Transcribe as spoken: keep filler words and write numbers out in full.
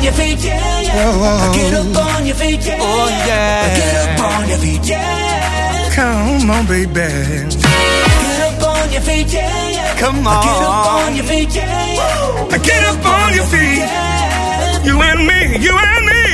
your feet, yeah, yeah. Whoa. Get up on your feet, yeah. Oh, yeah. Get up on your feet, yeah. Come on, baby. Get up on your feet, yeah, yeah. Come on. Get up on your feet, yeah, yeah. Get up on your feet. You and me, you and me.